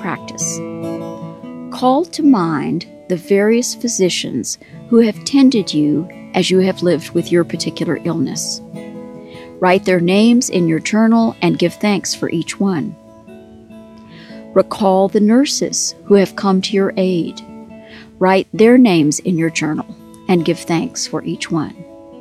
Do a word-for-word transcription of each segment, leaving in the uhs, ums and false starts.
practice. Call to mind the various physicians who have tended you as you have lived with your particular illness. Write their names in your journal and give thanks for each one. Recall the nurses who have come to your aid. Write their names in your journal and give thanks for each one.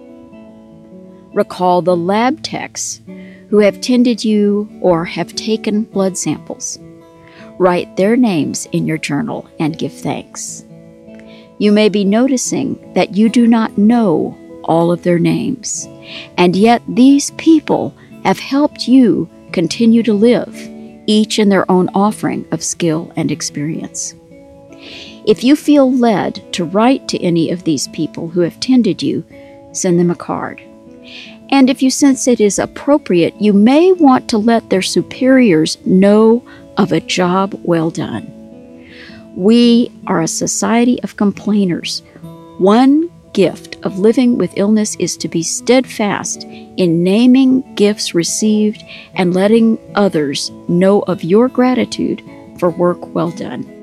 Recall the lab techs who have tended you or have taken blood samples. Write their names in your journal and give thanks. You may be noticing that you do not know all of their names, and yet these people have helped you continue to live, each in their own offering of skill and experience. If you feel led to write to any of these people who have tended you, send them a card. And if you sense it is appropriate, you may want to let their superiors know of a job well done. We are a society of complainers. One gift of living with illness is to be steadfast in naming gifts received and letting others know of your gratitude for work well done.